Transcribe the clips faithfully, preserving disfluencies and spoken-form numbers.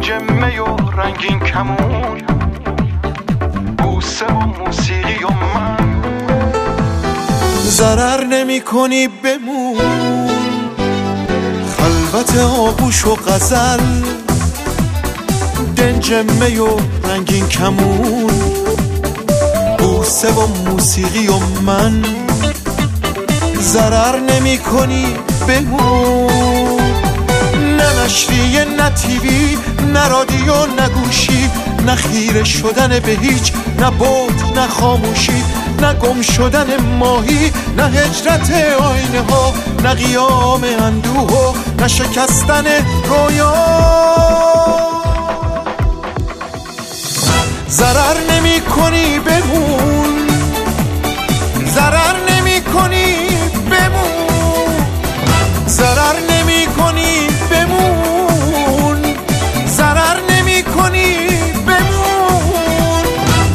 می و رنگین کمون، بوسه و موسیقی و من. ضرر نمی کنی بمون، خلوت آغوش و غزل، دنج می و رنگین کمون، بوسه و موسیقی و من. ضرر نمی کنی بمون، نه نشریه نه تیوی نه رادیو نه گوشی، نه خیره شدن به هیچ، نه بود نه خاموشی، نه گم شدن ماهی، نه هجرت آینه ها، نه قیام اندوه، نه شکستن رویا. ضرر نمی کنی بمون، ضرر نمی کنی بمون، ضرر نمی کنی بمون، ضرر نمی کنی بمون.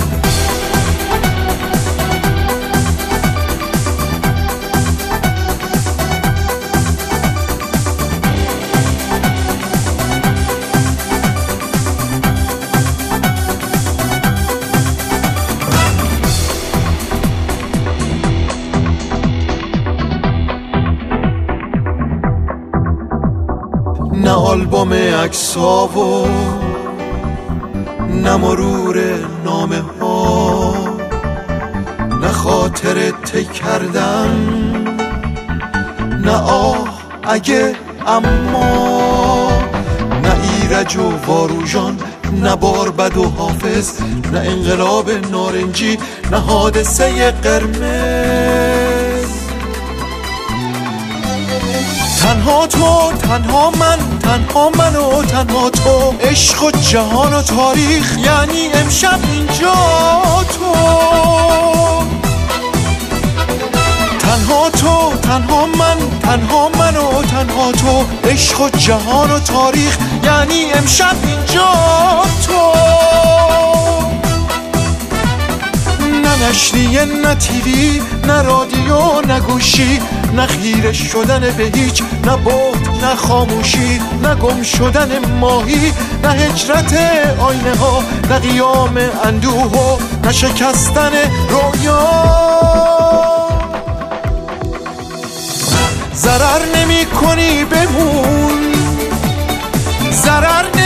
نه آلبوم عکس‌ها و نه مرور نامه ها، نه خاطر طی کردن، نه آه اگه اما، نه ایرج و واروژان، نه باربد و حافظ، نه انقلاب نارنجی، نه حادثه قرمز. تنها تو، تنها من، تنها من و تنها تو، عشق و جهان و تاریخ، یعنی امشب اینجا تو. تنها تو، تنها من، تنها من و تنها تو، عشق و جهان و تاریخ، یعنی امشب اینجا تو. نه نشریه نه تیوی نه رادیو نه گوشی، نه خیره شدن به هیچ، نه بود نه خاموشی، نه گم شدن ماهی، نه هجرت آینه ها، نه قیام اندوه، نه شکستن رویا. ضرر نمی کنی بمون، ضرر